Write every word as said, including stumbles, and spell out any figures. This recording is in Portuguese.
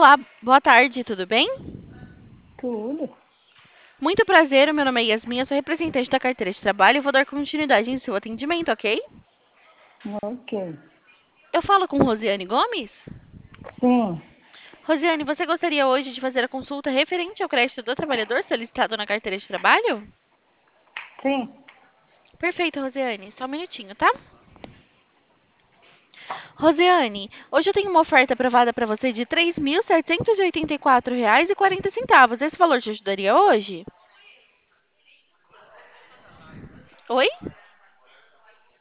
Olá, boa tarde, tudo bem? Tudo. Muito prazer, o meu nome é Yasmin, eu sou representante da carteira de trabalho e vou dar continuidade em seu atendimento, ok? Ok. Eu falo com Rosiane Gomes? Sim, Rosiane, você gostaria hoje de fazer a consulta referente ao crédito do trabalhador solicitado na carteira de trabalho? sim. Perfeito, Rosiane, só um minutinho, tá? Rosiane, hoje eu tenho uma oferta aprovada para você de três mil setecentos e e oitenta e quatro reais e quarenta centavos. Esse valor te ajudaria hoje? Oi?